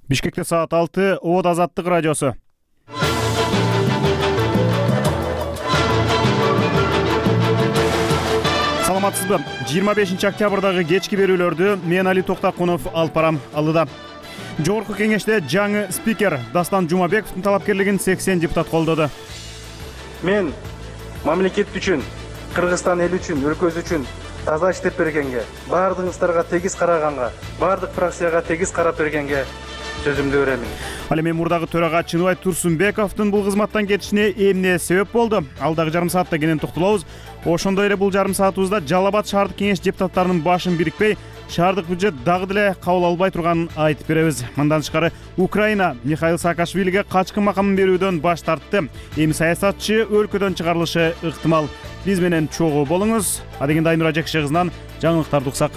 Бишкекте саат 6, Оот Азаттык радиосу. Саламатсызбы? 25 октябрдагы кечки берүүлөрдү мен Али Токтакунов алып барам. Алыда Жогорку кеңеште жаңы спикер Дастан Жумабековдун талапкерлигин 80 депутат колдоду. Мен мамлекет үчүн, Кыргызстан эл үчүн, өлкөбүз үчүн таза иштеп бергенге, баардыгыңыздарга тегиз караганга, баардык фракцияга тегиз карап бергенге сөзүмдү беремин. Ал эми мурдагы төрага Чыныбай Турсунбековдун бул кызматтан кетишине эмне себеп болду? Алдагы жарым саатта кенен токтолобуз. Ошондой эле бул жарым саатыбызда Жалал Абад шаардык кеңеш депутаттарынын башын бирикпей, шаардык бюджет дагы деле кабыл албай турганын айтып беребиз. Мындан тышкары Украина Михаил Саакашвилиге качкын макамын берүүдөн баш тартты. Эми саясатчы өлкөдөн чыгарылышы ыктымал. Биз менен чогуу болуңуз. Адегенде Айнура Жекши кызынан жаңылыктарды уксак.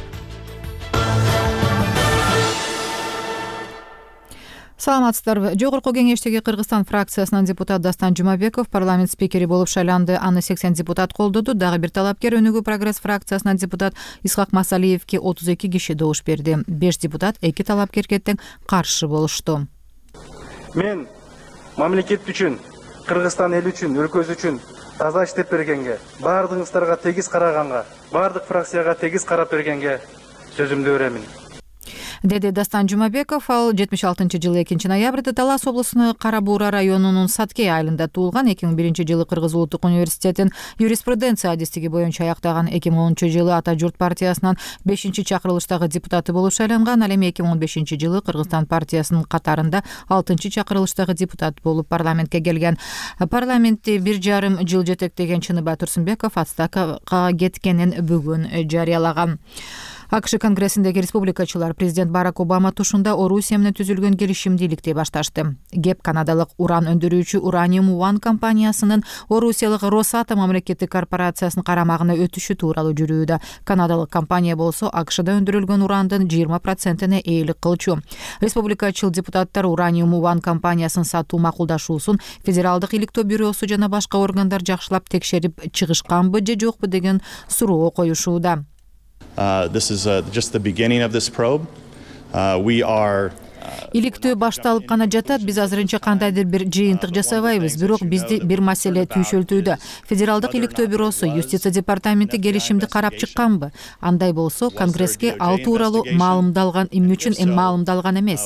Саламатсыздарбы. Жогорку кеңештеги Кыргызстан фракциясынан депутат Дастан Жумабеков парламент спикери болуп шайланды. Аны 80 депутат колдоду. Дагы бир талапкер Өнүгүү прогресс фракциясынан депутат Исхак Масалиевке 32 киши добуш берди. 5 депутат 2 талапкерге тең каршы болушту. Мен мамлекет үчүн, Кыргызстан эл үчүн, өлкөбүз үчүн таза иштеп бергенге, баардыгыңыздарга тегиз караганга, баардык фракцияга тегиз карап бергенге сөзүмдү беремин. Деди Дастан Жумабеков. Ал 76-жылы 2 ноябрда Талас облусунун Кара Буура районунун Саткей айылында туулган. 2001-жылы Кыргыз Улуттук университетин юриспруденция адистиги боюнча аяктаган. 2010-жылы Ата журт партиясынын 5-чакырылыштагы депутаты болуп шайланган. Ал эми 2015-жылы Кыргызстан партиясынын катарында 6-чакырылыштагы депутат болуп парламентке келген. Парламентти 1,5 жыл жетектеген Чыныбай Турсунбеков отставкага кеткенин бүгүн жарыялаган. АКШ конгрессиндеги республикачылар президент Барак Обама тушунда Орусия менен түзүлгөн келишимди иликтей башташты. ГЭП канадалык уран өндүрүүчү Uranium One компаниясынын Орусиялык Росатом мамлекеттик корпорациясынын карамагына өтүшү тууралуу жүрүүдө. Канадалык компания болсо АКШда өндүрүлгөн урандын 20%-не ээлик кылчу. Республикачыл депутаттар Uranium One компаниясын сатуу макулдашуусун Федералдык иликтөө бюросу жана башка органдар жакшылап текшерип чыгышканбы же жокпу деген суроо коюшууда. This is just the beginning of this probe. We are Иликтөө башталып гана жатат. Биз азырынча кандайдыр бир жыйынтык жасабайбыз. Бирок бизди бир маселе түйшөлтүүдө. Федералдык иликтөө бюросу, юстиция департаменти келишимди карап чыкканбы? Андай болсо, Конгреске ал тууралуу маалымдалган, эмне үчүн маалымдалган эмес?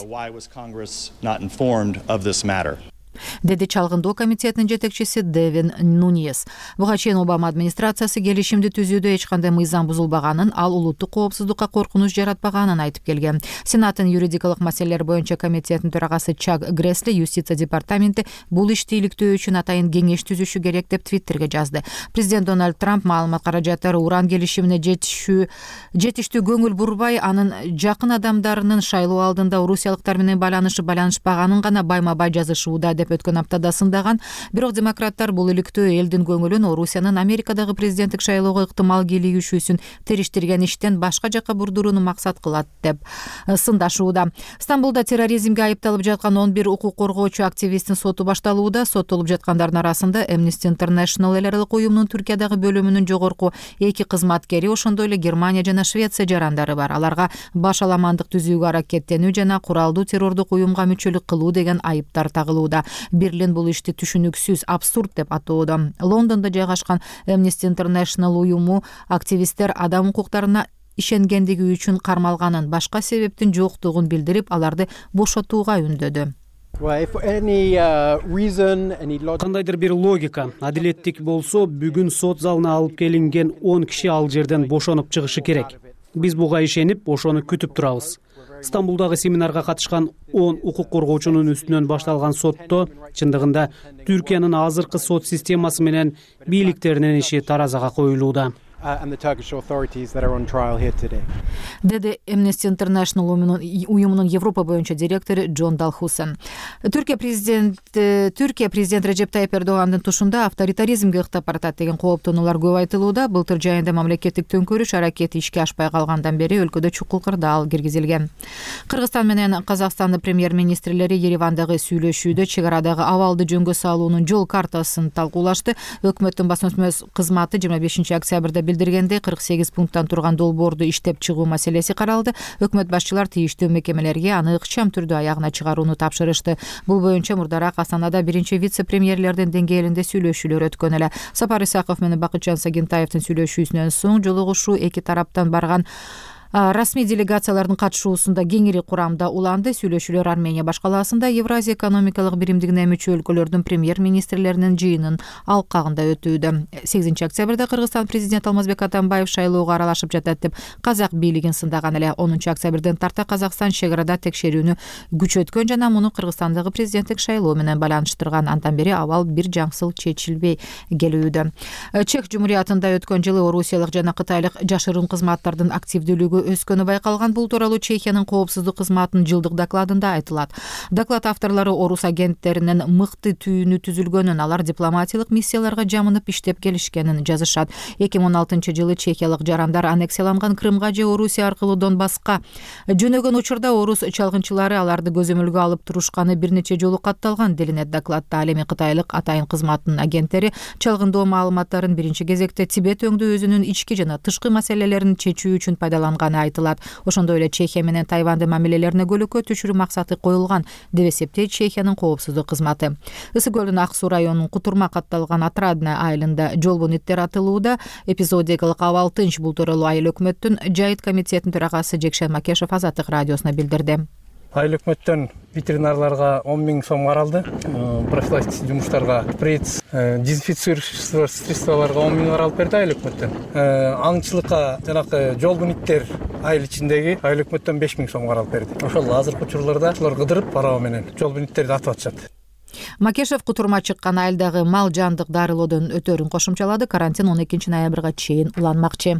Деди чалгындоо комитетинин жетекчиси Девин Нуньес. Буга чейин Обама администрациясы келишимди түзүүдө эч кандай мыйзам бузулбаганын, ал улуттук коопсуздукка коркунуч жаратпаганын айтып келген. Сенаттын юридикалык маселелер боюнча комитетинин төрагасы Чак Гресли юстиция департаменти бул ишти иликтөө үчүн атайын кеңеш түзүшү керек деп Твиттерге жазды. Президент Дональд Трамп маалымат каражаттары уран келишимине жетиштүү көңүл бурбай, анын жакын адамдарынын шайлоо алдында орусиялыктар менен байланышпаганын гана байма-бай жазышууда деп өткөн аптада сындаган. Бирок демократтар бул иликтөө элдин көңүлүн Орусиянын Америкадагы президенттик шайлоого ыктымал кийлигишүүсүн териштирген иштен башка жакка бурдурууну максат кылат деп сындашууда. Стамбулда терроризмге айыпталып жаткан 11 укук коргоочу активисттин соту башталууда. Соттолуп жаткандардын арасында Amnesty International эл аралык уюмунун Түркиядагы бөлүмүнүн жогорку 2 кызматкери, ошондой эле Германия жана Швеция жарандары бар. Аларга баш аламандык түзүүгө аракеттенүү жана куралдуу террордук уюмга мүчөлүк кылуу деген айыптар тагылууда. Берлин бул ишти түшүнүксүз, абсурд деп атоодо. Лондондо жайгашкан Amnesty International уюму активисттер адам укуктарына ишенгендиги үчүн кармалганын, башка себептин жоктугун билдирип, аларды бошотууга үндөдү. Кандайдыр бир логика, адилеттик болсо, бүгүн сот залына алып келинген 10 киши ал жерден бошонуп чыгышы керек. Биз буга ишенип, ошону күтүп турабыз. Стамбулдагы семинарга катышкан 10 укук коргоочунун үстүнөн башталган сотто чындыгында Түркиянын азыркы сот системасы менен бийликтеринин иши таразага коюлууда. Деди Amnesty International уюмунун Европа боюнча директору Джон Далхусен. Түркия президент Режеп Тайип Эрдогандын тушунда авторитаризмге ыктап баратат деген кооптонуулар көп айтылууда. Былтыр жайында мамлекеттик төңкөрүш аракети ишке ашпай калгандан бери өлкөдө чукул кырдаал киргизилген. Кыргызстан менен Казакстандын премьер-министрлери Еревандагы сүйлөшүүдө чек арадагы абалды жөнгө салуунун жол картасын талкуулашты. Өкмөттүн басма сөз кызматы 25 октябрда билдиргендей 48 пункттан турган долбоорду иштеп чыгуу маселеси каралды. Өкмөт башчылар тийиштүү мекемелерге аны ыкчам түрдө аягына чыгарууну тапшырышты. Бул боюнча мурдараак Астанада биринчи вице-премьерлердин деңгээлинде сүйлөшүүлөр өткөн эле. Сапар Исаков менен Бакытжан Сагентаевдин сүйлөшүүсүнөн соң жолугушуу эки тараптан барган расмий делегациялардын катышуусунда кеңири курамда уланды. Сүйлөшүүлөр Армения башкаласында Евразия экономикалык биримдигине мүчө өлкөлөрдүн премьер-министрлеринин жыйынын алкагында өтүүдө. 8 октябрда Кыргызстан президенти Алмазбек Атамбаев шайлоого аралашып жатат деп казак бийлигин сындаган эле. 10 октябрден тарта Казакстан чек арада текшерүүнү күчөткөн жана муну Кыргызстандагы президенттик шайлоо менен байланыштырган. Андан бери абал бир жаңсыл чечилбей келүүдө. Чех Жумуриятында өткөн жылы орусиялык жана кытайлык жашырын кызматтардын активдүүлүгү өскөнү байкалган. Бул тууралуу Чехиянын коопсуздук кызматынын жылдык докладында айтылат. Доклад авторлору орус агенттеринин мыкты түйүнү түзүлгөнүн, алар дипломатиялык миссияларга жамынып иштеп келишкенин жазышат. 2016 жылы чехиялык жарандар аннексияланган Крымга же Орусия аркылуу Донбасска жөнөгөн учурда орус чалгынчылары аларды көзөмөлгө алып турушканы бир нече жолу катталган делинет докладта. Ал эми кытайлык атайын кызматтын агенттери чалгындоо маалыматтарын биринчи кезекте Тибет өңдү өзүнүн ички жана тышкы маселелерин чечүү үчүн пайдаланган айтылат. Ошондой эле Чехия менен Тайвандын мамилелерине көлөкө түшүрүү максаты коюлган деп эсептейт Чехиянын коопсуздук кызматы. Ысык көлдүн Ак суу районунун Кутурма катталган Отрадная айылында жолбон иттер атылууда. Эпизодикалык абал тынч. Бул тууралуу айыл өкмөттүн Жайыт комитетинин төрагасы Жекшен Макешев Азаттык радиосуна билдирди. Айыл өкмөттөн ветеринарларга 10 000 сом каралды. Профилактик жумуштарга шприц, дезинфицирующий средстволорго 10 000 каралып берди айыл өкмөттөн. Аңчылыкка жанагы жолбун иттер айыл ичиндеги айыл өкмөттөн 5 000 сом каралып берди. Ошол азыркы учурларда улар кыдырып барабы менен жолбун иттерди атып атышат. Макешев Кутурма чыккан айылдагы мал жандык дарылоодон өтөрүн кошумчалады. Карантин 12 ноябрга чейин уланмакчы.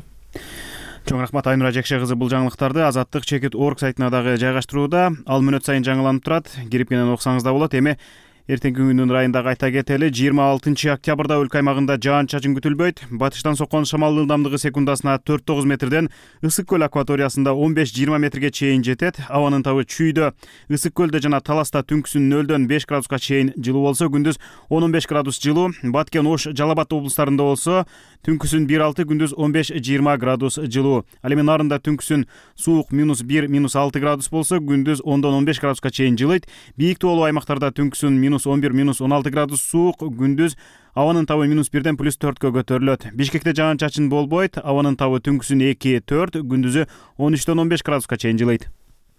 Чоң рахмат Айнура Жекше кызы. Бул жаңылыктарды Азаттык Чекит.org сайтына дагы жайгаштырууда. Ал мүнөт сайын жаңыланып турат. Кирип менен окусаңыз да болот. Эми эртеңки күндүн райындагы айта кетели. 26 октябрда өлкө аймагында жаан-чачын күтүлбөйт. Батыштан соккон шамал ылдамдыгы секундасына 4-9 метрден Ысык көл акваториясында 15-20 метрге чейин жетет. Абанын табы чүйдө. Ысык көлдө жана Таласта түнкүсүн 0-дөн 5 градуска чейин жылуу болсо, күндүз 10-15 градус жылуу. Баткен, Ош, Жалал-Абад облустарында болсо, түнкүсүн 1-6, күндүз 15-20 градус жылуу. Ал эми нарында түнкүсүн суук -1, -6 градус болсо, күндүз 10-15 градуска чейин жылыйт. Бийик тоолуу аймактарда түнкүсүн -11, -16 градус суук, күндүз абанын табы -1ден +4кө көтөрүлөт. Бишкекте жаан-чачын болбойт. Абанын табы түнкүсүн 2-4, күндүзү 13-15 градуска чейин жылыйт.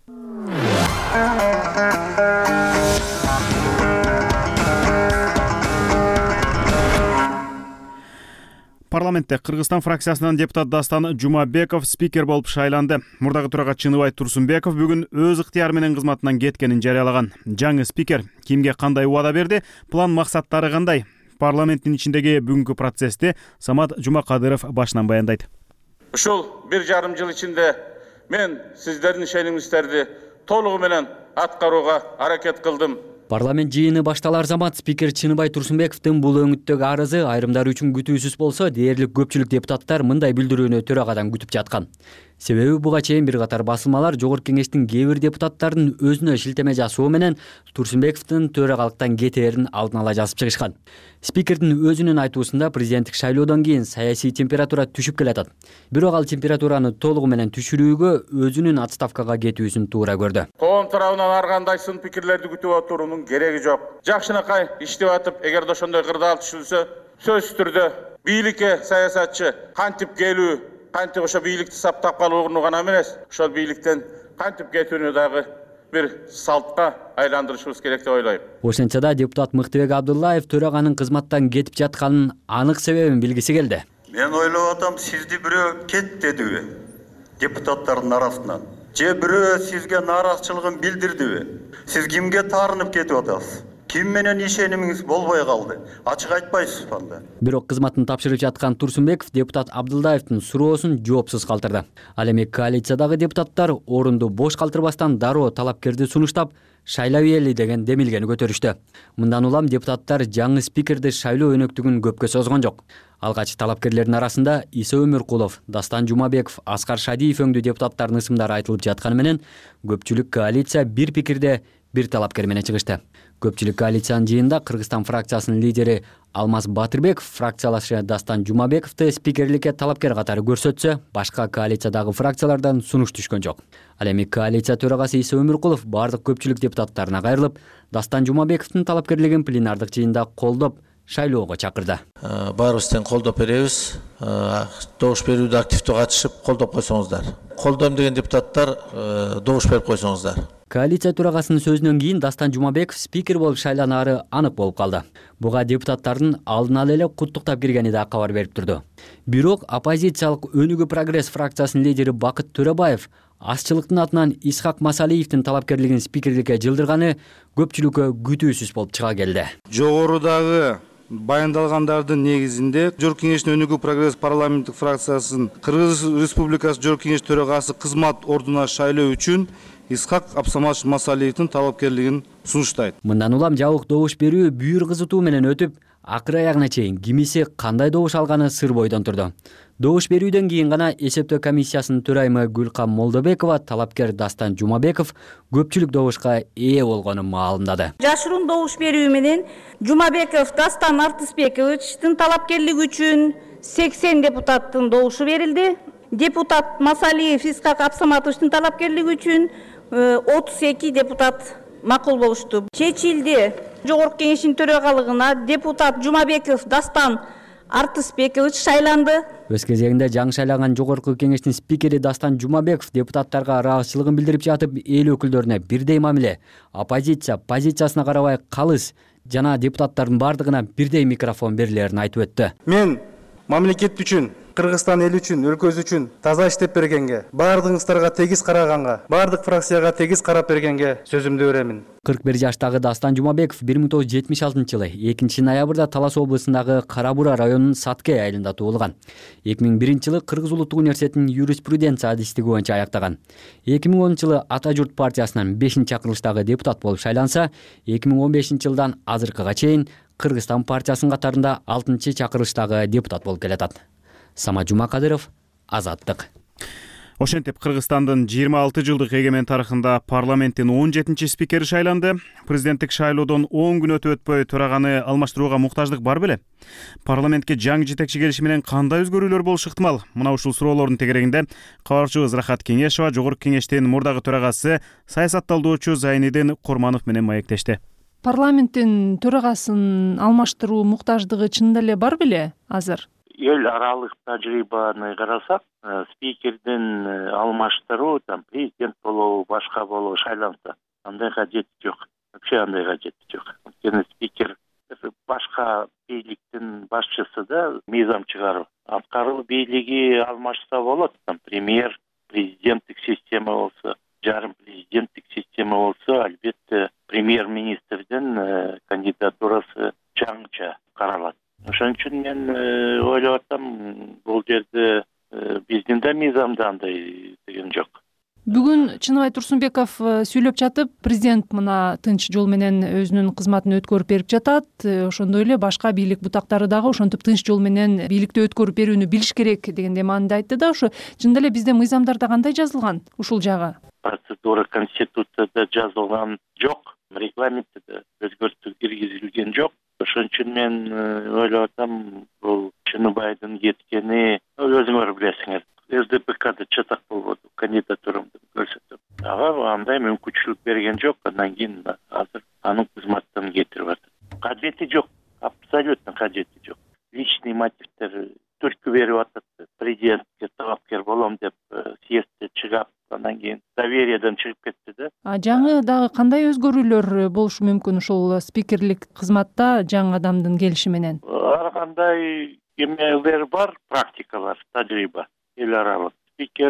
Парламентте Кыргызстан фракциясынан депутат Дастан Жумабеков спикер болуп шайланды. Мурдагы төрага Чыныбай Турсунбеков бүгүн өз ыктыяры менен кызматынан кеткенин жарыялаган. Жаңы спикер кимге кандай убада берди? План максаттары кандай? Парламенттин ичиндеги бүгүнкү процессти Самат Жумакадыров башынан баяндайт. Ушул 1,5 жыл ичинде мен сиздердин ишенимиңиздерди толугу менен аткарууга аракет кылдым. Парламент жыйыны башталар замат спикер Чыныбай Турсунбековдун бул өңүттөгү арызы айрымдар үчүн күтүүсүз болсо, дээрлик көпчүлүк депутаттар мындай билдирүүнү төрагадан күтүп жаткан. Себеби буга чейин бир катар басылмалар Жогорку Кеңештин кээ бир депутаттардын өзүнө шилтеме жасоо менен Турсунбековдун төрагалыктан кетээрин алдын ала жазып чыгышкан. Спикердин өзүнүн айтуусунда президенттик шайлоодон кийин саясий температура түшүп келатат. Бирок ал температураны толугу менен түшүрүүгө өзүнүн отставкага кетүүсүн туура көрдү. Коом тарабынан ар кандай сын пикирлерди күтүп отуруунун кереги жок. Жакшынакай иштеп атып, эгерде ошондой кырдаал түшүлсө, сөзсүз түрдө бийликке саясатчы кантип келүү, кантип ошо бийликти саптап калууну гана эмес, ошол бийликтен кантип кетүүнү дагы бир салтка айландырышыбыз керек деп ойлойм. Ошентсе да депутат Мыктыбек Абдуллаев төраганын кызматтан кетип жатканын анык себебин билгиси келди. Мен ойлоп атам, сизди бирөө кет дедиби депутаттардын арасынан? Же бирөө сизге нааразычылыгын билдирдиби? Сиз кимге таарынып кетип атасыз? Ким менен ишенимиңиз болбой калды? Ачык айтпайсызбы анда? Бирок кызматын тапшырып жаткан Турсунбеков депутат Абдуллаевдин суроосун жоопсуз калтырды. Ал эми коалициядагы депутаттар орунду бош калтырбастан дароо талапкерди сунуштап, шайлай деген демилгени көтөрүштү. Мындан улам депутаттар жаңы спикерди шайлоо өнөктүгүн көпкө созгон жок. Алгач талапкерлердин арасында Иса Өмүркулов, Дастан Жумабеков, Аскар Шадиев өңдүү депутаттардын ысымдары айтылып жатканы менен көпчүлүк коалиция бир пикирде бир талапкер менен чыгышты. Көпчүлүк коалициянын жыйынында Кыргызстан фракциясынын лидери Алмаз Батырбеков фракциялашы Дастан Жумабековду спикерликке талапкер катары көрсөтсө, башка коалициядагы фракциялардан сунуш түшкөн жок. Ал эми коалиция төрагасы Иса Өмүркулов бардык көпчүлүк депутаттарына кайрылып, Дастан Жумабековдун талапкерлигин пленардык жыйында колдоп, шайлоого чакырды. Баарыбыз тең колдоп беребиз. Добуш берүүдө активдүү катышып, колдоп койсоңуздар. Колдойм деген депутаттар добуш берип койсоңуздар. Коалиция төрагасынын сөзүнөн кийин Дастан Жумабеков спикер болуп шайланаары анык болуп калды. Буга депутаттардын алдын ала эле куттуктап киргени да кабар берип турду. Бирок оппозициялык Өнүгүү прогресс фракциясынын лидери Бакыт Төрөбаев азчылыктын атынан Исхак Масалиевдин талапкерлигин спикерликке жылдырганы көпчүлүккө күтүүсүз болуп чыга келди. Жогорудагы баяндалгандардын негизинде Жогорку Кеңештин Өнүгүү прогресс парламенттик фракциясынын Кыргыз Республикасы Жогорку Кеңеш төрагасы кызмат ордуна шайлоо үчүн Исхак Абсаматович Масалиевдин талапкерлигин сунуштайт. Мындан улам жабык добуш берүү бүйүр кызытуу менен өтүп, акыры аягына чейин кимиси кандай добуш алганы сыр бойдон турду. Добуш берүүдөн кийин гана эсептөө комиссиясынын төрайымы Гүлкам Молдобекова талапкер Дастан Жумабеков көпчүлүк добушка ээ болгонун маалымдады. Жашыруун добуш берүү менен Жумабеков Дастан Артысбековичтин талапкерлиги үчүн 80 депутаттын добушу берилди. Депутат Масалиев Исхак Абсаматовичтин талапкерлиги үчүн 32 депутат макул болушту. Чечилди. Жогорку Кеңештин төрагалыгына депутат Жумабеков Дастан Артысбекович шайланды. Өз кезегинде жаңы шайланган Жогорку Кеңештин спикери Дастан Жумабеков депутаттарга ыраазычылыгын билдирип жатып, эл өкүлдөрүнө бирдей мамиле, оппозиция позициясына карабай калыс жана депутаттардын бардыгына бирдей микрофон берилерин айтып өттү. Мен мамлекет үчүн, Кыргызстан эл үчүн, өлкөбүз үчүн таза иштеп бергенге, бардыгыңыздарга тегиз караганга, бардык фракцияга тегиз карап бергенге сөзүмдү беремин. 41 жаштагы Дастан Жумабеков 1976-жылы 2 ноябрда Талас облусундагы Карабура районунун Сатке айылында туулган. 2001-жылы Кыргыз Улуттук университетинин юриспруденция адистиги боюнча аяктаган. 2010-жылы Ата журт партиясынын 5-чакырылыштагы депутат болуп шайланса, 2015-жылдан азыркыга чейин Кыргызстан партиясынын катарында 6-чакырылыштагы депутат болуп келатат. Самат Жумакадыров, Азаттык. Ошентип Кыргызстандын 26 жылдык эгемен тарыхында парламенттин 17-чи спикери шайланды. Президенттик шайлоодон 10 күн өтпөй төраганы алмаштырууга муктаждык бар беле? Парламентке жаңы жетекчи келиши менен кандай өзгөрүүлөр болушу ыктымал? Мына ушул суроолордун тегерегинде кабарчыбыз Рахат Кеңешова Жогорку Кеңештин мурдагы төрагасы саясатталдоочу Зайнидин Курманов менен маектешти. Парламенттин төрагасын алмаштыруу муктаждыгы чынында эле бар беле азыр? Эл аралык тажрыйбаны карасак, спикердин алмаштыруу, президент болобу, башка болобу шайланса, андай кажети жок. Вообще андай кажети жок. Анткени спикер башка бийликтин башчысы да мыйзам чыгаруу. Аткаруу бийлиги алмашса болот. Премьер, президенттик система болсо, жарым президенттик система болсо, албетте премьер-министрдин кандидатурасы жаңыча каралат. Ошон үчүн мен ойлоп атам, бул жерде биздин да мыйзамда андай деген жок. Бүгүн Чыныбай Турсунбеков сүйлөп жатып, президент мына тынч жол менен өзүнүн кызматын өткөрүп берип жатат. Ошондой эле башка бийлик бутактары дагы ошентип тынч жол менен бийликти өткөрүп берүүнү билиш керек дегенде маанында айтты да, ошо чынында эле бизде мыйзамдарда кандай жазылган ушул жагы? Процедура конституцияда жазылган жок, регламентте да өзгөртүү киргизилген жок. Ошон үчүн мен ойлоп атам, бул Чыныбайдын кеткени өзүңөр билесиңер. СДПКда чатак болбоду, кандидатурамды көрсөтүп. Ага андай мүмкүнчүлүк берген жок, андан кийин азыр анын кызматтан кетирип атат. Кажети жок, абсолютно кажети жок. Личный мотивдер түрткү берип атат. Президентке талапкер болом деп съездде чыгып, андан кийин довериеден чыгып кетти да. Жаңы дагы кандай өзгөрүүлөр болушу мүмкүн ушул спикерлик кызматта жаңы адамдын келиши менен? Ар кандай эмелер бар, практикалар, тажрыйба. Эл аралык спикер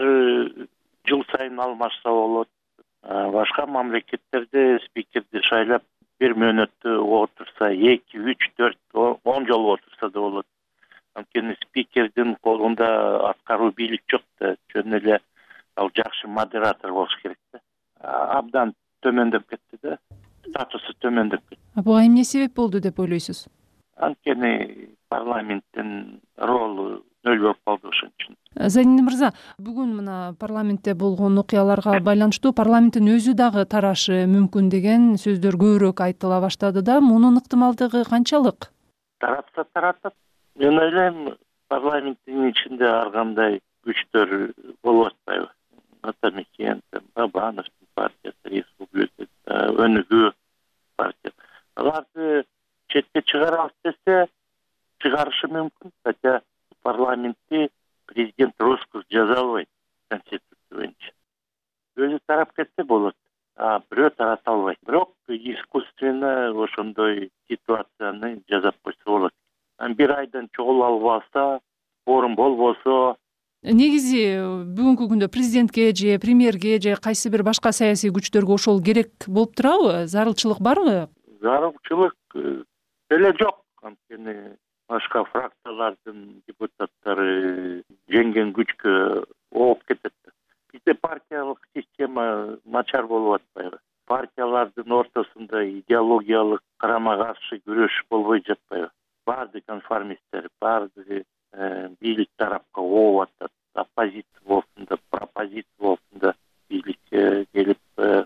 жыл сайын алмашса болот. Башка мамлекеттерде спикерди шайлап 1 мүнөттү отурса, 2, 3, 4, 10 жолу отурса да болот. Анткени спикердин колунда аткаруу бийлик жок да, жөн эле ал жакшы модератор болуш керек да. Абдан төмөндөп кетти да, статусу төмөндөп кетти. Буга эмне себеп болду деп ойлойсуз? Анткени парламенттин ролу нөл болуп калды ошон үчүн. Зайнин мырза, бүгүн мына парламентте болгон окуяларга байланыштуу парламенттин өзү дагы тарашы мүмкүн деген сөздөр көбүрөөк айтыла баштады да, мунун ыктымалдыгы канчалык? Таратса таратат. Мен ойлойм, парламенттин ичинде ар кандай күчтөр болуп атпайбы. Атамекен, Бабановдун партиясы, Республика, Өнүгүү партия. Аларды четке чыгарабыз десе, чыгарышы мүмкүн. Хотя парламентте президент роскошь жаза албайт конституция боюнча. Өзү тарап кетсе болот, бирөө тарата албайт. Бирок искусственно ошондой ситуацияны жасап койсо болот. Бир айдан чогулуп албаса, форум болбосо. Негизи бүгүнкү күндө президентке же премьерге же кайсы бир башка саясий күчтөргө ошол керек болуп турабы? Зарылчылык барбы? Зарылчылык деле жок. Анткени башка фракциялардын депутаттары жеңген күчкө ооп кетет. Бизде партиялык система начар болуп атпайбы? Партиялардын ортосунда идеологиялык карама-каршы күрөш болбой жатпайбы? Баардык конформисттер, баардыгы бийлик тарапка ооп атат. Оппозиция болсун да, пропозиция болсун да бийликке келип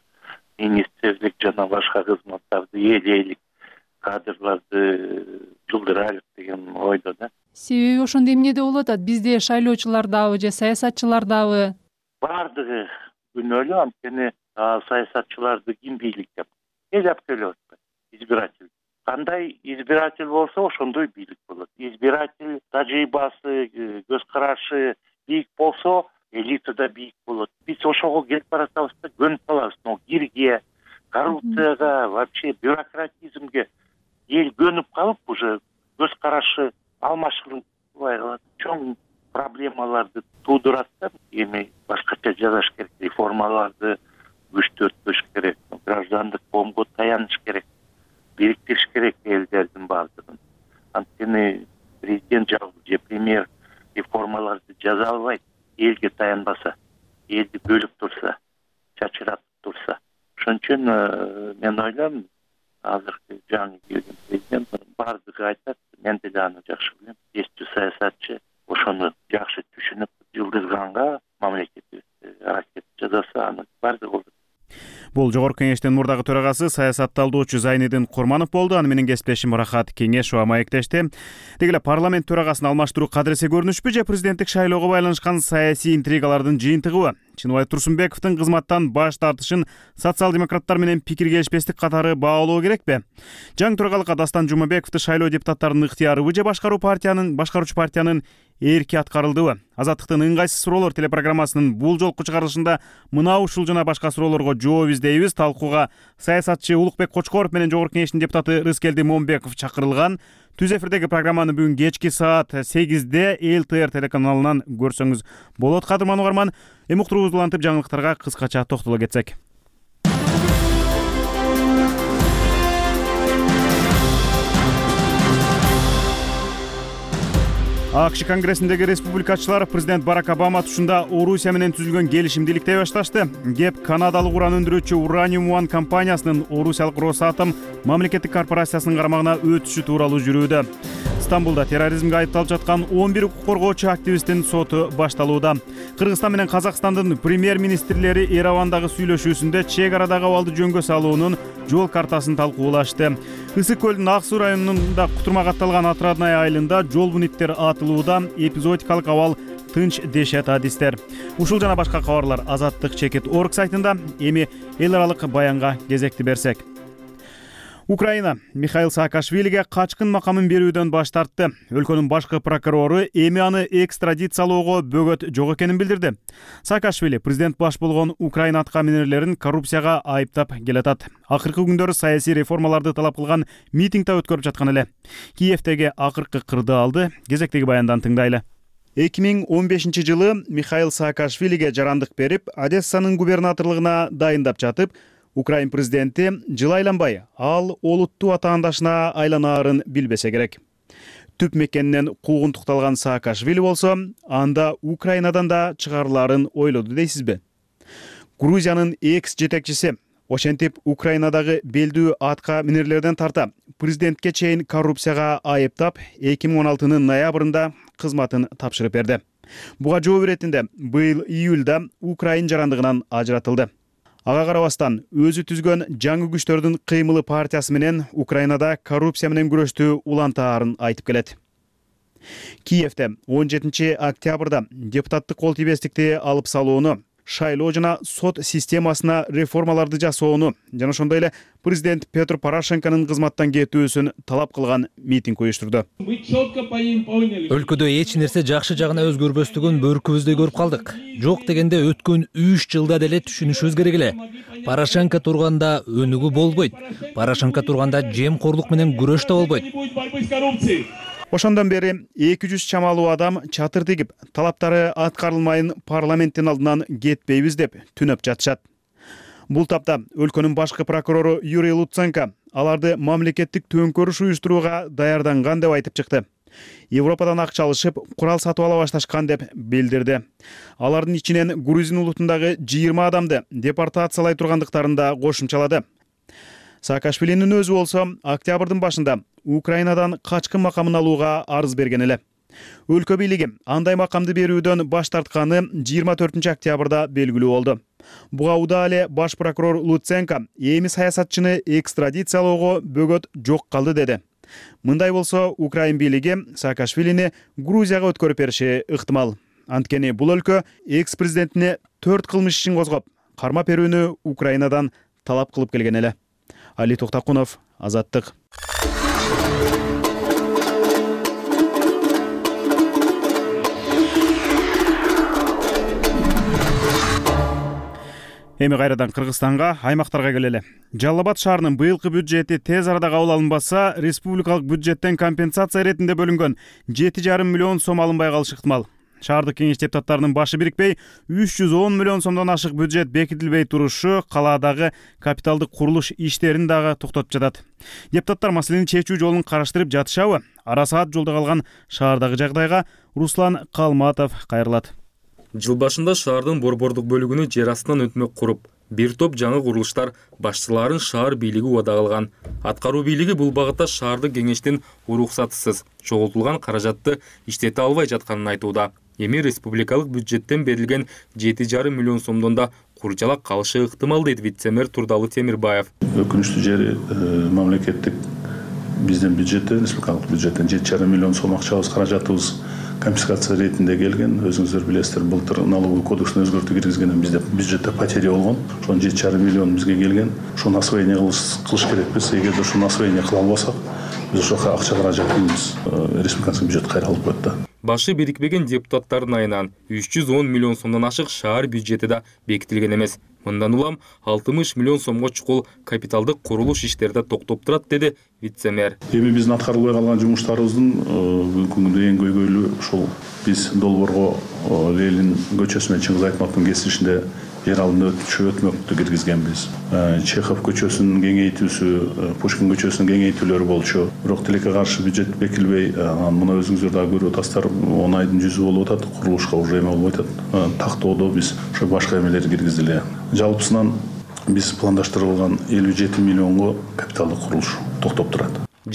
министрлик жана башка кызматтарды ээлейлик, кадрларды жылдырайлык деген ойдо да. Себеби ошондо эмнеде болуп атат? Бизде шайлоочулардабы же саясатчылардабы? Баардыгы күнөөлүү. Анткени саясатчыларды ким бийликке алып келип атпайбы? Избиратель. Кандай избиратель болсо ошондой бийлик болот. Избиратель тажрыйбасы, көз карашы бийик болсо, элита да бийик болот. Биз ошого келип баратабыз да, көнүп калабыз. Кирге, коррупцияга, вообще бюрократизмге эл көнүп калып, уже көз карашы алмашылып калат. Чоң проблемаларды туудурат да. Эми башкача жасаш керек. Реформаларды күчтөртүш керек. Граждандык коомго таяныш керек. Бириктириш керек элдердин баардыгын. Анткени президент же премьер реформаларды жаза албайт. Элге таянбаса, элди бөлүп турса, чачыратып турса. Ошон үчүн мен ойлойм, азыркы жаңы келген президент баардыгы айтат, мен деле аны жакшы билем. Эски саясатчы ошону жакшы түшүнүп, жылдырганга мамлекетибизде аракет жасаса, аны баардыгы болот. Бул Жогорку Кеңештин мурдагы төрагасы саясат талдоочу Зайнидин Курманов болду. Аны менен кесиптешим Рахат Кеңешова маектешти. Деги эле парламент төрагасын алмаштыруу кадыресе көрүнүшпү же президенттик шайлоого байланышкан саясий интригалардын жыйынтыгыбы? Чыныбай Турсунбековдун кызматтан баш тартышын социал-демократтар менен пикир келишпестик катары баалоо керекпи? Жаңы төрагалыкка Дастан Жумабековду шайлоо депутаттарынын ыктыярыбы же башкаруучу партиянын эрки аткарылдыбы? Азаттыктын ыңгайсыз суроолор телепрограммасынын бул жолку чыгарылышында мына ушул жана башка суроолорго жооп издейбиз. Талкууга саясатчы Улукбек Кочкоров менен Жогорку Кеңештин депутаты Рыскелди Момбеков чакырылган. Түз эфирдеги программаны бүгүн кечки саат 8-де ЛТР телеканалынан көрсөңүз болот. Кадырман угарман, эми уктуруубузду улантып жаңылыктарга кыскача токтоло кетсек. АКШ Конгрессиндеги республикачылар президент Барак Обама тушунда Орусия менен түзүлгөн келишимдиликтей башташты. Кеп Канадалык уран өндүрүүчү Uranium One компаниясынын орусиялык Росатом мамлекеттик корпорациясынын карамагына өтүшү тууралуу жүрүүдө. Стамбулда терроризмге айыпталып жаткан 11 укук коргоочу активисттин соту башталууда. Кыргызстан менен Казакстандын премьер-министрлери Еревандагы сүйлөшүүсүндө чек арадагы абалды жөнгө салуунун жол картасын талкуулашты. Ысык көлдүн Ак Суу районунда кутурмага атталган Отрадная айылында жол буниттер атылууда, эпизодикалык абал тынч дешет адистер. Ушул жана башка кабарлар Азаттык.org сайтында. Эми эл аралык баянга кезекти берсек. Украина Михаил Саакашвилиге качкын макамын берүүдөн баш тартты. Өлкөнүн башкы прокурору эми аны экстрадициялоого бөгөт жок экенин билдирди. Саакашвили президент баш болгон Украина аткаминерлерин коррупцияга айыптап келатат. Акыркы күндөрү саясий реформаларды талап кылган митингде өткөрүп жаткан эле. Киевдеги акыркы кырды алды. Кезектеги баяндан тыңдайлы. 2015 жылы Михаил Саакашвилиге жарандык берип, Одессанын губернаторлугуна дайындап жатып, Украин президенти жылы айланбай ал олуттуу атаандашына айланаарын билбесе керек. Түп мекенинен куугунтукталган Саакашвили болсо, анда Украинадан да чыгарыларын ойлоду дейсизби? Грузиянын экс-жетекчиси ошентип Украинадагы белдүү атка минерлерден тарта президентке чейин коррупцияга айыптап, 2016-нын ноябрында кызматын тапшырып берди. Буга жооп иретинде быйыл июлда Украин жарандыгынан ажыратылды. Ага карабастан өзү түзгөн жаңы күчтөрдүн кыймылы партиясы менен Украинада коррупция менен күрөштү улантаарын айтып келет. Киевде 17 октябрда депутаттык кол тийбестикти алып салууну, шайлоо жана сот системасына реформаларды жасоону жана ошондой эле президент Петр Порошенконун кызматтан кетүүсүн талап кылган митинг уюштурду. Өлкөдө эч нерсе жакшы жагына өзгөрбөстүгүн бөркүбүздөй көрүп калдык. Жок дегенде өткөн 3 жылда деле түшүнүшүбүз керек эле. Порошенко турганда өнүгүү болбойт. Порошенко турганда жемкорлук менен күрөш да болбойт. Ошондон бери 200 чамалуу адам чатыр тигип, талаптары аткарылмайын парламенттин алдынан кетпейбиз деп түнөп жатышат. Бул тапта өлкөнүн башкы прокурору Юрий Луценко аларды мамлекеттик төңкөрүш уюштурууга даярданган деп айтып чыкты. Европадан акча алышып, курал сатып ала башташкан деп билдирди. Алардын ичинен Грузин улутундагы 20 адамды депортациялай тургандыктарын да кошумчалады. Саакашвилинин өзү болсо октябрдын башында Украинадан качкын макамын алууга арыз берген эле. Өлкө бийлиги андай макамды берүүдөн баш тартканы 24 октябрда белгилүү болду. Буга удаа эле баш прокурор Луценко эми саясатчыны экстрадициялоого бөгөт жок калды деди. Мындай болсо Украин бийлиги Саакашвилини Грузияга өткөрүп бериши ыктымал. Анткени бул өлкө экс-президентине 4 кылмыш ишин козгоп, кармап берүүнү Украинадан талап кылып келген эле. Али Токтакунов, Азаттык. Эми кайрадан Кыргызстанга, аймактарга келели. Жалал Абад шаарынын быйылкы бюджети тез арада кабыл алынбаса, республикалык бюджеттен компенсация иретинде бөлүнгөн 7,5 миллион сом алынбай калышы ыктымал. Шаардык кеңеш депутаттарынын башы бирикпей, 310 миллион сомдон ашык бюджет бекитилбей турушу калаадагы капиталдык курулуш иштерин дагы токтотуп жатат. Депутаттар маселени чечүү жолун караштырып жатышабы? Ара саат жолдо калган шаардагы жагдайга Руслан Калматов кайрылат. Жыл башында шаардын борбордук бөлүгүнө жер астынан өтмөк куруп, бир топ жаңы курулуштар башчыларын шаар бийлиги убада кылган. Аткаруу бийлиги бул багытта шаардык кеңештин уруксатысыз чогултулган каражатты иштете албай жатканын айтууда. Эми республикалык бюджеттен берилген 7,5 миллион сомдон да курчалак калышы ыктымал дейт вице-мэр Турдалы Темирбаев. Өкүнүчтүү жери мамлекеттик биздин бюджеттен, республикалык бюджеттен 7,5 миллион сом акчабыз, каражатыбыз конфискация ретинде келген. Өзүңүздөр билесиздер, былтыр налоговый кодексин өзгөртүү киргизгенден бизде бюджетте потеря болгон. Ошон 7,5 миллион бизге келген. Ошону освоение кылыш керекпиз. Эгерде ошону освоение кыла албасак, биз ошого акча каражатыбыз республикалык бюджет кайра алып коет да. Башы бирикпеген депутаттардын айынан 310 миллион сомдон ашык шаар бюджети да бекитилген эмес. Мындан улам 60 миллион сомго чукул капиталдык курулуш иштерде токтоп турат, деди вице-мэр. Эми биздин аткарылбай калган жумуштарыбыздын бүгүнкү күндө эң көйгөйлүү ушул биз Долбоорго Ленин көчөсү менен Чыңгыз Айтматовдун кесилишинде жер алымды өтмөктү киргизгенбиз. Чехов көчөсүнүн кеңейтүүсү, Пушкин көчөсүнүн кеңейтүүлөрү болчу. Бирок тилекке каршы бюджет бекитилбей, мына өзүңүздөр дагы көрүп атасыздар, 10 айдын жүзү болуп атат, курулушка уже эме болуп атат. Тактоодо биз ошо башка эмелерди киргиздиле. Жалпысынан биз пландаштырылган 57 миллионго капиталдык курулуш токтоп турат.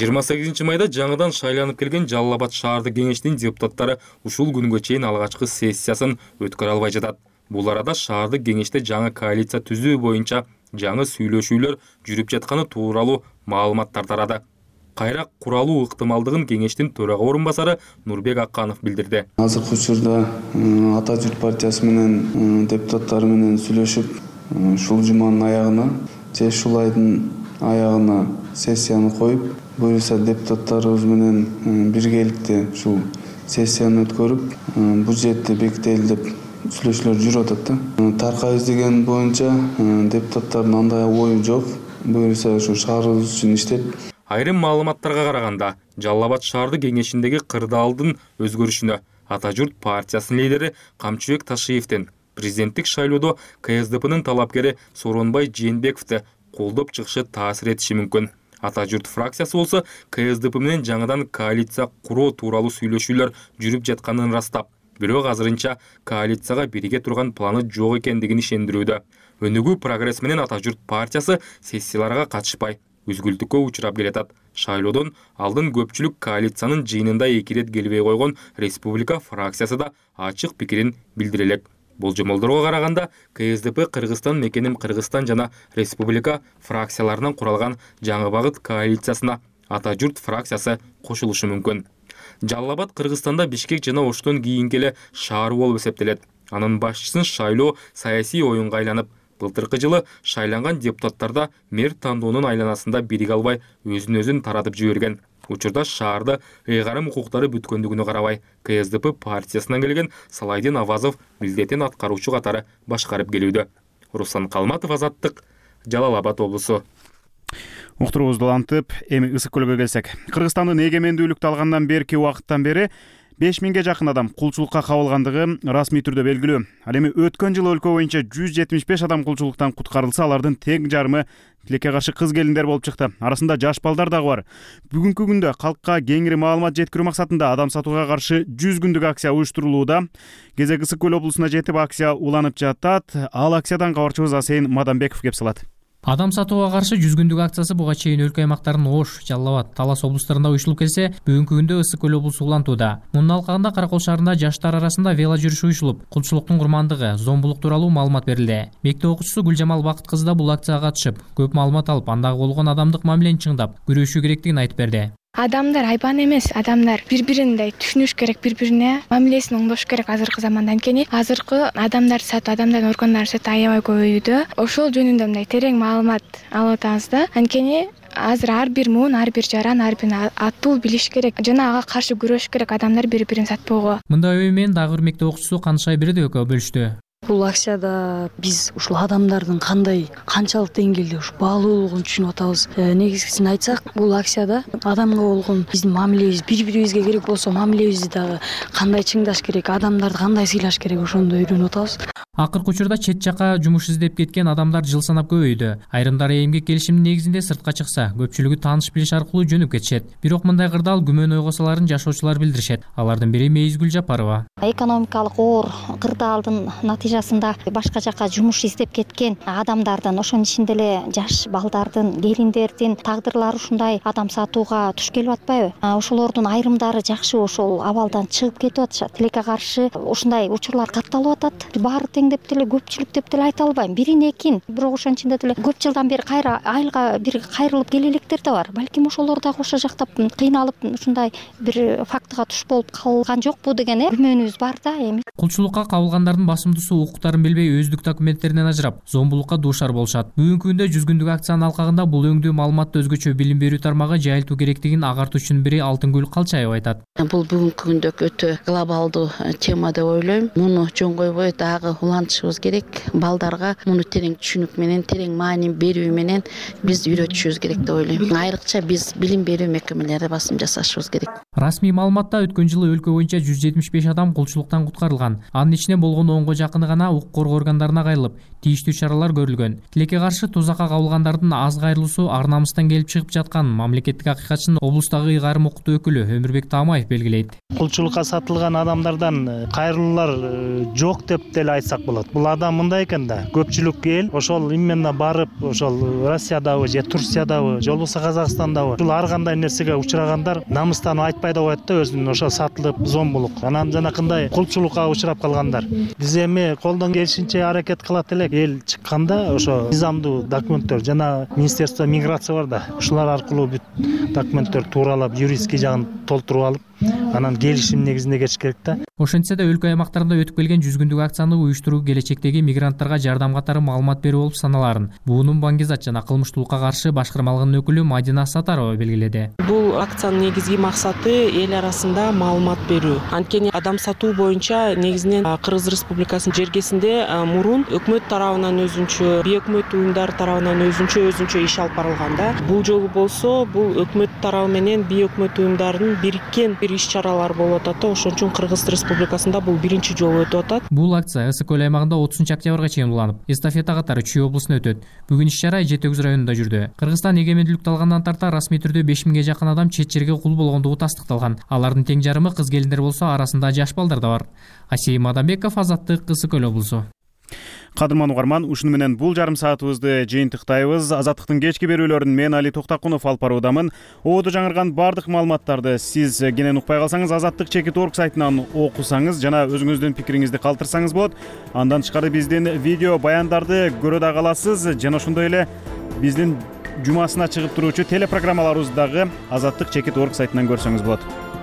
28 майда жаңыдан шайланып келген Жалал Абад шаардык кеңештин депутаттары ушул күнгө чейин алгачкы сессиясын өткөрө албай жатат. Бул арада шаардык кеңеште жаңы коалиция түзүү боюнча жаңы сүйлөшүүлөр жүрүп жатканы тууралуу маалыматтар тарады. Кайра куралуу ыктымалдыгын кеңештин төрага орун басары Нурбек Акканов билдирди. Азыркы учурда Ата Журт партиясы менен депутаттары менен сүйлөшүп, ушул жуманын аягына же ушул айдын аягына сессияны коюп, буюрса депутаттарыбыз менен биргеликте ушул сессияны өткөрүп, бюджетти бекители деп сүйлөшүүлөр жүрүп атат да. Таркайбыз деген боюнча депутаттардын андай ою жок. Буюрса ушу шаарыбыз үчүн иштеп. Айрым маалыматтарга караганда, Жалал Абад шаардык кеңешиндеги кырдаалдын өзгөрүшүнө Ата Журт партиясынын лидери Камчыбек Ташиевдин президенттик шайлоодо КСДПнын талапкери Сооронбай Жээнбековду колдоп чыгышы таасир этиши мүмкүн. Ата Журт фракциясы болсо КСДП менен жаңыдан коалиция куруу тууралуу сүйлөшүүлөр жүрүп жатканын растап, бирок азырынча коалицияга бириге турган планы жок экендигин ишендирүүдө. Өнүгүү прогресс менен Ата Журт партиясы сессияларга катышпай, үзгүлтүккө учурап келатат. Шайлоодон алдын көпчүлүк коалициянын жыйынында 2 рет келбей койгон Республика фракциясы да ачык пикирин билдире элек. Болжомолдорго караганда, КСДП Кыргызстан мекеним Кыргызстан жана Республика фракцияларынан куралган Жаңы Багыт коалициясына Ата журт фракциясы кошулушу мүмкүн. Жалал Абад Кыргызстанда Бишкек жана Оштон кийинки эле шаар болуп эсептелет. Анын башчысын шайлоо саясий оюнга айланып, былтыркы жылы шайланган депутаттарда мэр тандоонун айланасында бириге албай өзүн таратып жиберген. Учурда шаарда ыйгарым укуктары бүткөндүгүнө карабай, КСДП партиясынан келген Салайдин Авазов милдетин аткаруучу катары башкарып келүүдө. Руслан Калматов, Азаттык, Жалал Абад облусу. Уктуруубузду улантып, эми Ысык көлгө келсек. Кыргызстандын эгемендүүлүктү алгандан берки убакыттан бери 5000ге жакын адам кулчулукка кабылгандыгы расмий түрдө белгилүү. Ал эми өткөн жылы өлкө боюнча 175 адам кулчулуктан куткарылса, алардын тең жарымы тилекке каршы кыз келиндер болуп чыкты. Арасында жаш балдар дагы бар. Бүгүнкү күндө калкка кеңири маалымат жеткирүү максатында адам сатууга каршы 100 күндүк акция уюштурулууда. Кезек Ысык көл облусуна жетип акция уланып жатат. Ал акциядан кабарчыбыз Асейин Мадамбеков кеп салат. Адам сатууга каршы 100 күндүк акциясы буга чейин өлкө аймактарынын Ош, Жалал Абад, Талас облустарында уюштурулуп келсе, бүгүнкү күндө Ысык көл облусу улантууда. Мунун алкагында Каракол шаарында жаштар арасында вело жүрүш уюштурулуп, кулчулуктун курмандыгы, зомбулук тууралуу маалымат берилди. Мектеп окуучусу Гүлжамал Бакыт кызы да бул акцияга катышып, көп маалымат алып, андагы болгон адамдык мамилени чыңдап, күрөшүү керектигин айтып берди. Адамдар айбан эмес, адамдар бири-бириндей түшүнүш керек, бири-бирине мамилесин оңдош керек азыркы заманда. Анткени азыркы адамдар сатуу, адамдардын органдарын сатуу аябай көбөйүүдө. Ошол жөнүндө мындай терең маалымат алып атабыз да. Анткени азыр ар бир муун, ар бир жаран, ар бир атуу билиш керек. Жана ага каршы күрөш керек, адамдар бири-бирин сатпоого. Мындай ой менен дагы бир мектеп окуучусу Канышай бири да экөө бөлүштү. Бул акцияда биз ушул адамдардын канчалык деңгээлде баалуулугун түшүнүп атабыз. Негизгисин айтсак, бул акцияда адамга болгон биздин мамилебиз, бири-бирибизге керек болсо мамилебизди дагы кандай чыңдаш керек, адамдарды кандай сыйлаш керек, ошондо үйрөнүп атабыз. Акыркы учурда чет жака жумуш издеп кеткен адамдар жыл санап көбөйдү. Айрымдары эмгек келишиминин негизинде сыртка чыкса, көпчүлүгү тааныш билиш аркылуу жөнүп кетишет. Бирок мындай кырдаал күмөн ойгосоларын жашоочулар билдиришет. Алардын бири Мейизгүл Жапарова. Экономикалык оор кырдаалдын натыйжасында башка жака жумуш издеп кеткен адамдардын, ошонун ичинде эле жаш балдардын, келиндердин тагдырлары ушундай адам сатууга туш келип атпайбы? Ошолордун айрымдары жакшы ошол абалдан чыгып кетип атышат. Тилекке каршы ушундай учурлар катталып атат. Баары тең деп деле, көпчүлүк деп деле айта албайм. Бирин экин, бирок ошонун ичинде деле көп жылдан бери айылга бир кайрылып келе электер да бар. Балким ошолор дагы ошо жактап кыйналып ушундай бир фактыга туш болуп калган жокпу деген күмөнүбүз бар да эми. Кулчулукка кабылгандардын басымдуусу укуктарын билбей өздүк документтеринен ажырап, зомбулукка дуушар болушат. Бүгүнкү күндө 100 күндүк акциянын алкагында бул өңдүү маалыматты өзгөчө билим берүү тармагы жайылтуу керектигин агартуучунун бири Алтынгүл Калчаева айтат. Бул бүгүнкү күндө өтө глобалдуу тема деп ойлойм. Муну жөн койбой дагы улантышыбыз керек. Балдарга муну терең түшүнүк менен, терең маани берүү менен биз үйрөтүшүбүз керек деп ойлойм. Айрыкча биз билим берүү мекемелери басым жасашыбыз керек. Расмий маалыматта өткөн жылы өлкө боюнча 175 адам кулчулуктан куткарылган. Анын ичинде болгон 10го жакыны гана укук коргоо органдарына кайрылып, тийиштүү чаралар көрүлгөн. Тилекке каршы тузакка кабылгандардын аз кайрылуусу ар намыстан келип чыгып жатканын мамлекеттик акыйкатчынын облустагы ыйгарым окутуу өкүлү Өмүрбек Таамаев белгилейт. Кулчулукка сатылган адамдардан кайрылуулар жок деп деле айтсак болот. Бул адам мындай экен да, көпчүлүк эл ошол именно барып, ошол Россиядабы же Турциядабы, же болбосо Казакстандабы ушул ар кандай нерсеге учурагандар намыстан айтпай да коет да, өзүн ошо сатылып зомбулук, анан жанакындай кулчулукка учурап калгандар. Биз эми колдон келишинче аракет кылат элек. Эл чыкканда ошо низамдуу документтер жана Министерство миграция бар да, ушулар аркылуу бүт документтер тууралап, юридический жагын толтуруп алып, анан келишим негизинде кетиш керек да. Ошентсе да өлкө аймактарында өтүп келген 100 күндүк акцияны уюштуруу келечектеги мигранттарга жардам катары маалымат берүү болуп саналарын буунун Баңгизат жана кылмыштуулукка каршы башкармалыгынын өкүлү Мадина Сатарова белгиледи. Бул акциянын негизги максаты эл арасында маалымат берүү. Анткени адам сатуу боюнча негизинен Кыргыз Республикасынын жергесинде мурун өкмөт тарабынан өзүнчө, бейөкмөт уюмдар тарабынан өзүнчө иш алып барылган да. Бул жолу болсо бул өкмөт тарабы менен бейөкмөт уюмдардын бириккен иш чаралар болуп атат да. Ошон үчүн Кыргыз Республикасында бул биринчи жолу өтүп атат. Бул акция Ысык көл аймагында 30 октябрга чейин уланып, эстафета катары Чүй облусуна өтөт. Бүгүн иш-чара Жети Өгүз районунда жүрдү. Кыргызстан эгемендүүлүктү алгандан тарта расмий түрдө 5000ге жакын адам чет жерге кул болгондугу тастыкталган. Алардын тең жарымы кыз келиндер болсо, арасында жаш балдар да бар. Асей Мадамбеков, Азаттык, Ысык көл облусу. Кадырман угарман, ушуну менен бул жарым саатыбызды жыйынтыктайбыз. Азаттыктын кечки берүүлөрүн мен Али Токтакунов алып баруудамын. Ободо жаңырган бардык маалыматтарды сиз кенен укпай калсаңыз, Азаттык.org сайтынан окусаңыз жана өзүңүздүн пикириңизди калтырсаңыз болот. Андан тышкары биздин видео баяндарды көрө да аласыз жана ошондой эле биздин жумасына чыгып туруучу телепрограммаларыбызды дагы Азаттык.org сайтынан көрсөңүз болот.